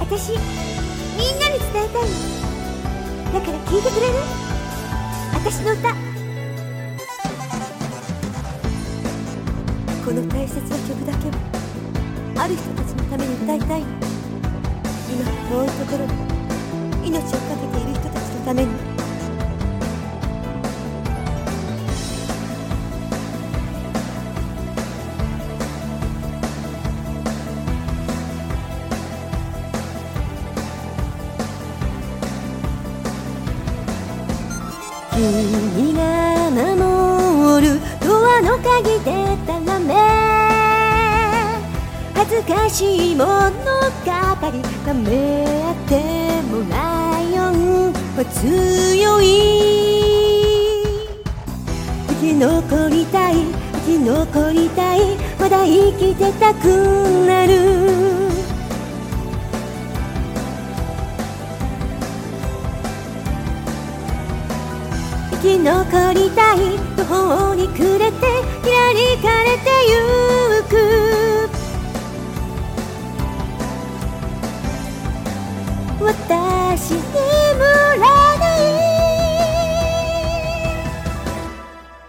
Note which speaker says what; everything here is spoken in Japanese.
Speaker 1: 私みんなに伝えたいの。だから聞いてくれる？私の歌。この大切な曲だけはある人たちのために歌いたいの。今遠いところで命を懸けている人たちのために。君が守るドアの鍵でたらめ、恥ずかしい物語ためてもライオンは強い。生き残りたい生き残りたい、まだ生きてたくなる。生き残りたい途方に暮れてひらりかれてゆく。私に群れ